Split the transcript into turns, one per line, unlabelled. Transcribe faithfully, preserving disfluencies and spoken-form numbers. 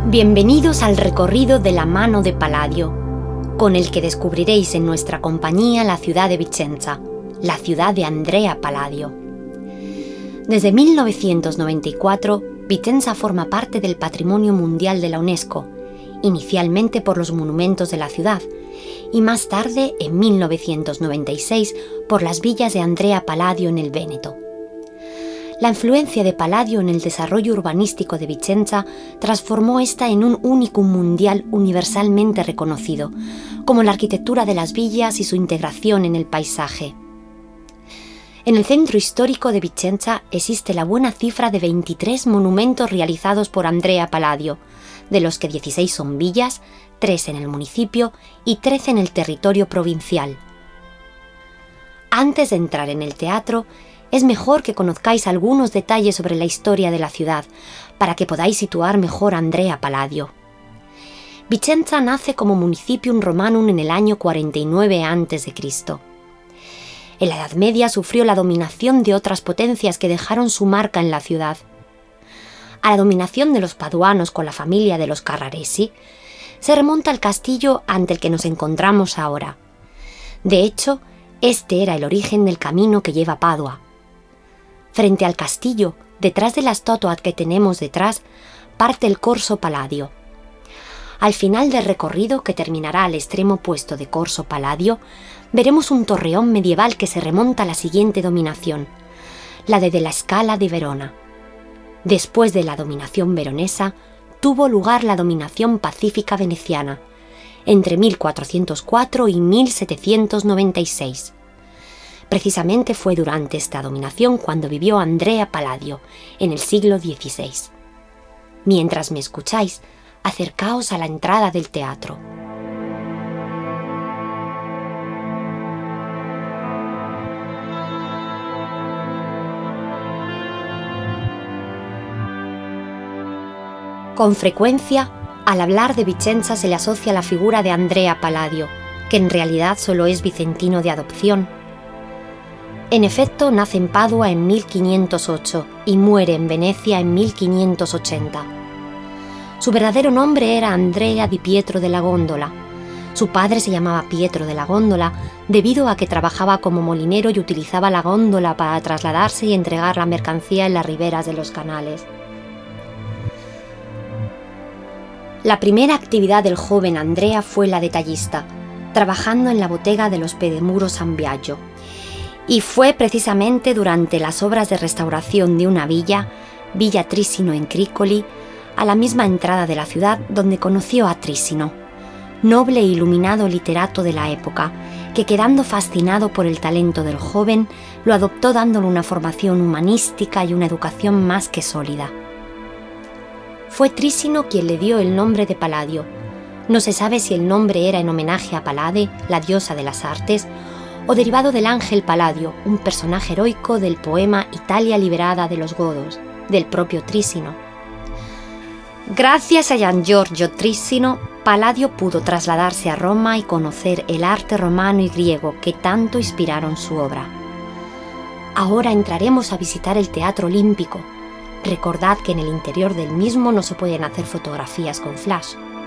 Bienvenidos al recorrido de la mano de Palladio, con el que descubriréis en nuestra compañía la ciudad de Vicenza, la ciudad de Andrea Palladio. Desde mil novecientos noventa y cuatro, Vicenza forma parte del Patrimonio Mundial de la UNESCO, inicialmente por los monumentos de la ciudad, y más tarde, en mil novecientos noventa y seis, por las villas de Andrea Palladio en el Véneto. La influencia de Palladio en el desarrollo urbanístico de Vicenza transformó esta en un unicum mundial universalmente reconocido, como la arquitectura de las villas y su integración en el paisaje. En el centro histórico de Vicenza existe la buena cifra de veintitrés monumentos realizados por Andrea Palladio, de los que dieciséis son villas, tres en el municipio y trece en el territorio provincial. Antes de entrar en el teatro, es mejor que conozcáis algunos detalles sobre la historia de la ciudad, para que podáis situar mejor a Andrea Palladio. Vicenza nace como municipium Romanum en el año cuarenta y nueve antes de Cristo. En la Edad Media sufrió la dominación de otras potencias que dejaron su marca en la ciudad. A la dominación de los paduanos con la familia de los Carraresi se remonta al castillo ante el que nos encontramos ahora. De hecho, este era el origen del camino que lleva a Padua. Frente al castillo, detrás de la estatua que tenemos detrás, parte el Corso Palladio. Al final del recorrido, que terminará al extremo opuesto de Corso Palladio, veremos un torreón medieval que se remonta a la siguiente dominación, la de la Scala de Verona. Después de la dominación veronesa, tuvo lugar la dominación pacífica veneciana, entre mil cuatrocientos cuatro y mil setecientos noventa y seis. Precisamente fue durante esta dominación cuando vivió Andrea Palladio, en el siglo dieciséis. Mientras me escucháis, acercaos a la entrada del teatro. Con frecuencia, al hablar de Vicenza se le asocia la figura de Andrea Palladio, que en realidad solo es vicentino de adopción. En efecto, nace en Padua en mil quinientos ocho y muere en Venecia en mil quinientos ochenta. Su verdadero nombre era Andrea di Pietro della Gondola. Su padre se llamaba Pietro della Gondola debido a que trabajaba como molinero y utilizaba la góndola para trasladarse y entregar la mercancía en las riberas de los canales. La primera actividad del joven Andrea fue la de tallista, trabajando en la bottega de los Pedemuro San Biagio. Y fue precisamente durante las obras de restauración de una villa, Villa Trissino en Cricoli, a la misma entrada de la ciudad, donde conoció a Trissino, noble e iluminado literato de la época, que quedando fascinado por el talento del joven, lo adoptó dándole una formación humanística y una educación más que sólida. Fue Trissino quien le dio el nombre de Palladio. No se sabe si el nombre era en homenaje a Pallade, la diosa de las artes, o derivado del ángel Palladio, un personaje heroico del poema Italia liberada de los godos, del propio Trissino. Gracias a Gian Giorgio Trissino, Palladio pudo trasladarse a Roma y conocer el arte romano y griego que tanto inspiraron su obra. Ahora entraremos a visitar el Teatro Olímpico. Recordad que en el interior del mismo no se pueden hacer fotografías con flash.